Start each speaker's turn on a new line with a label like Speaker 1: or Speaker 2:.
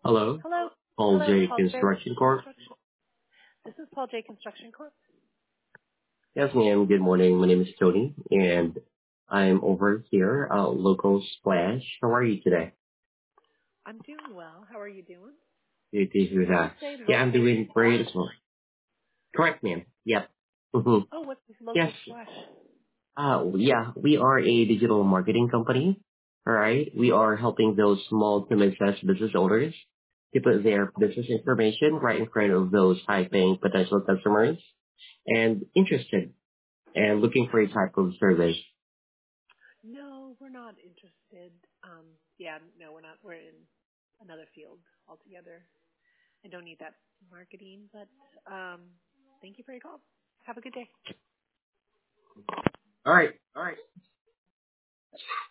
Speaker 1: Hello,
Speaker 2: Hello.
Speaker 1: Paul
Speaker 2: Hello,
Speaker 1: J.
Speaker 2: Paul J.
Speaker 1: Construction Corp.
Speaker 2: Construction. This is Paul J. Construction Corp.
Speaker 1: Yes, ma'am. Good morning. My name is Tony, and I'm over here, local Splash. How are you today?
Speaker 2: I'm doing well. How are you doing?
Speaker 1: Good to hear
Speaker 2: Did you
Speaker 1: that.
Speaker 2: say
Speaker 1: Yeah, I'm
Speaker 2: local
Speaker 1: doing great
Speaker 2: splash?
Speaker 1: as well. Correct, ma'am. Yep. Mm-hmm.
Speaker 2: Oh, what's this
Speaker 1: Yes.
Speaker 2: local splash?
Speaker 1: Yeah, we are a digital marketing company. All right. We are helping those small to mid-sized business owners to put their business information right in front of those high-paying potential customers and interested and looking for a type of service.
Speaker 2: No, we're not interested. Yeah, no, we're not. We're in another field altogether. I don't need that marketing, but thank you for your call. Have a good day.
Speaker 1: All right. All right.